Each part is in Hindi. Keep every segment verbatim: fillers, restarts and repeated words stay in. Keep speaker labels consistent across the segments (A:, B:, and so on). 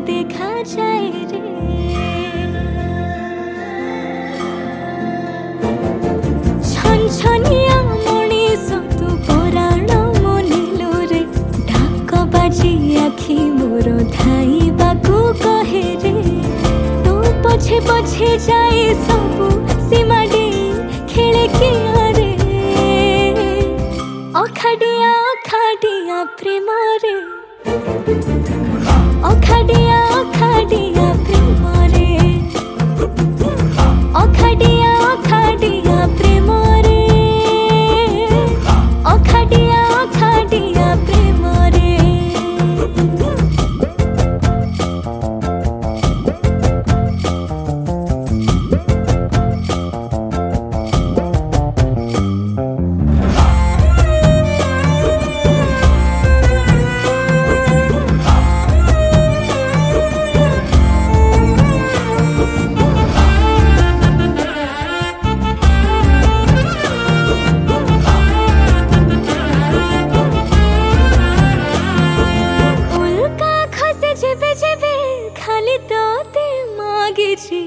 A: देखा जाए रे छन छनिया मनीष तू पराण मनिलु रे ढाक बाजी आखि मोर धाइबाकू कहे रे तू पछे पछे जाए सबू सीमा डे खेले किया रे अखाडिया अखाडिया प्रेम रे अखाडिया अखाडिया प्रेम रे अखाडिया अखाडिया प्रेम रे अखाडिया अखाडिया प्रेम रे खाली तोते मागे छी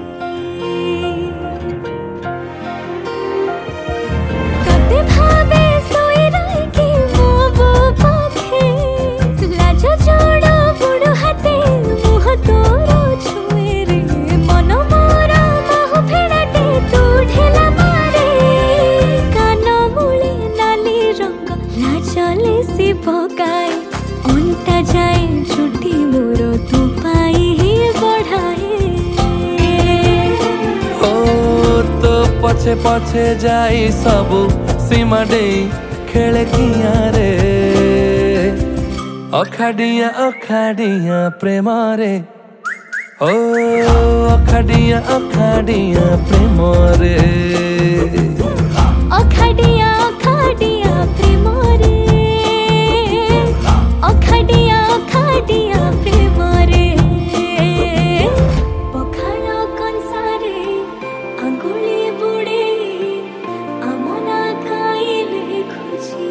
A: तते भावे सोई रही कि मो बो पाखे लाज जोड़ बुड़ हाथे मुह तोरो छुए रे मन मोरा बाहु फेड़ाटे तू ढेला मारे कान मूले नाली रंग लाजले सी भगाए अंटा जाए छुट्टी मोरो तू पाई ही बढ़ाए
B: ओ तो पछे पछे जाई सबू सीमा डे खेले किया रे अखाडिया अखाडिया प्रेम रे ओ अखाडिया अखाडिया प्रेम रे
A: अखाडिया अखाडिया प्रेम रे अखाडिया अखाडिया प्रेम रे पखाल कंसारे आंगुली बुड़े आमना खाइले खुची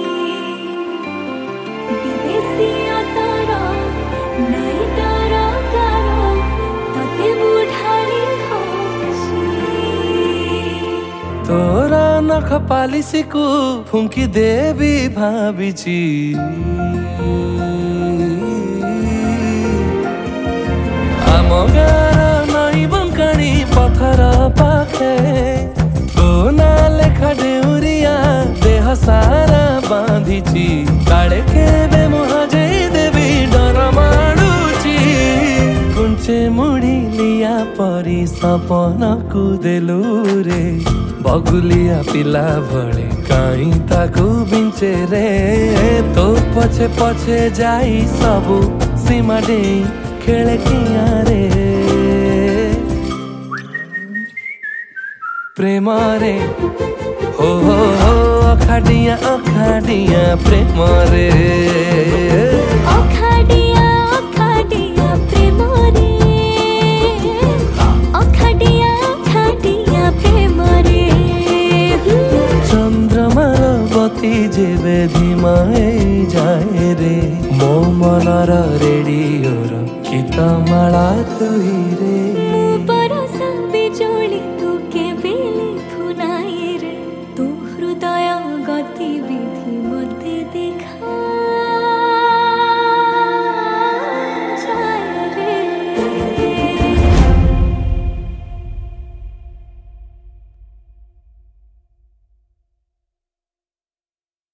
A: विदेशी अतर नहीं तर कर तते बुढ़ाली होची
B: तोरा नख पालिसी को फुंकी देवी भाबिची आम गार नई बंकाणी पथर पाखे तो ना लेखा डेउरिया देह सारा बांधिची काले केबे मुहजे देवी डर माडुची कुंचे मुड़ी लिया परी सपन को देलु रे बगुलिया पिला भले काई ताकू बिंचे रे तो पछे पछे जाई सबू सीमा डे खेले किया रे प्रेम रे हो हो हो अखाडिया अखाडिया प्रेम रे
A: अखाडिया अखाडिया प्रेम रे अखाडिया अखाडिया प्रेम रे
B: चंद्रमार बती जेबे धीमाए जाए रे मो मनर रेडियोर गीत माला तुई रे।